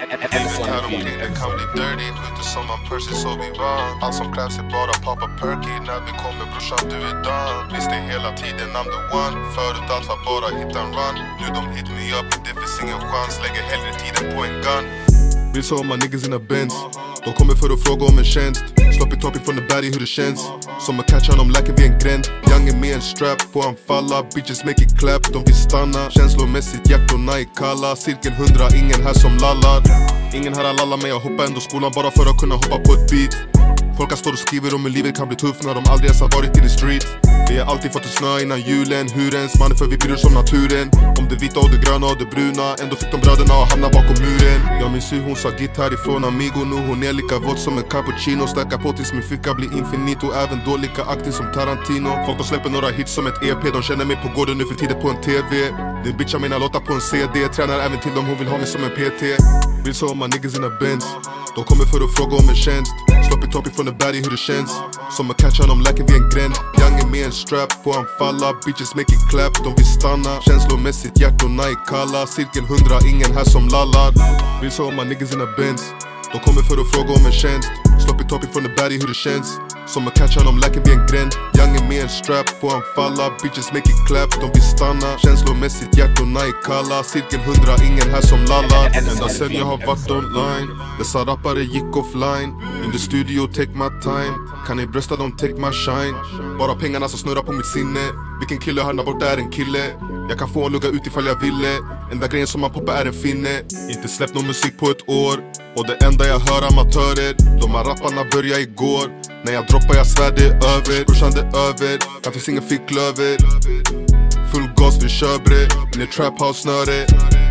Livet här omkring det kan bli dirty. Skjuter som en Percy så vi vann. Allt som krävs är bara poppa perky. När vi kommer brorsan du är done. Visste hela tiden I'm the one. Förut allt var bara hit and run. Nu de hit me up, det finns ingen chans. Lägger hellre tiden på en gun. Vill så my niggas in a Benz. De kommer för att fråga om en tjänst. Sloppy toppy från the baddie hur det känns. Som att catcha dem läker vid en gränd. Young är med en strap, får han falla. Bitches make it clap, de vill stanna. Känslomässigt hjärt och Nike kalla. Cirkeln 100, ingen här som lallar. Ingen här lallar men jag hoppar ändå skolan bara för att kunna hoppa på ett beat. Folk står och skriver om hur livet kan bli tufft när de aldrig ens har varit in i street. Vi har alltid fått det snö innan julen. Hur ens man är för vi bryr oss om naturen. Om det vita och det gröna och det bruna. Ändå fick de bröderna att hamna bakom muren. Jag minns hur hon sa gitarr ifrån amigo. Nu hon är lika våt som en cappuccino. Stärka på tills min ficka blir infinito. Även då lika aktiv som Tarantino. Folk de släpper några hits som ett EP. De känner mig på gården nu för tiden på en TV. Din bitch har mina låtar på en CD. Tränar även till dem, hon vill ha mig som en PT. Vill så my niggas in a Benz. De kommer för att fråga om en tjänst. Sloppy toppy från the baddie hur det känns. Som att catcha dem läker vid en gränd. Young är med en strap, får han falla. Bitches make it clap, de vill stanna. Känslomässigt hjärt och Nike kalla. Cirkeln 100, ingen här som lallar. Vill så my niggas in a Benz. De kommer för att fråga om en tjänst. Sloppy toppy från the baddie hur det känns. Som att catcha dem läker vid en gränd. Young är med en strap, får han falla. Bitches make it clap, de vill stanna. Känslomässigt hjärt och Nike kalla. Cirkeln 100, ingen här som lallar. Ända sen jag har varit online. Dessa rappare gick offline. In the studio, take my time. Kan ni brösta dem, take my shine. Bara pengarna som snurrar på mitt sinne. Vilken kille här där borta är en kille. Jag kan få en lugga ut ifall jag ville. Enda grejen som man poppar är en finne. Inte släppt någon musik på ett år. Och det enda jag hör amatörer. De här rapparna började igår. När jag droppar jag svär det är över. Brorsan det är över, här finns ingen ficklöver. Full gas vi kör bre. In a trap house snöre.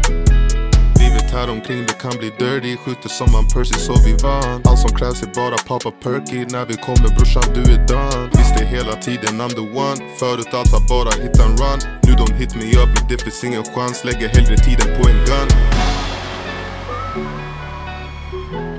Livet här omkring det kan bli dirty. Skjuter som en Percy så vi vann. Allt som krävs är bara poppa perky. När vi kommer brorsan du är done. Visste hela tiden I'm the one. Förut allt var bara hit and run. Nu de hit me up men det finns ingen chans. Lägger hellre tiden på en gun.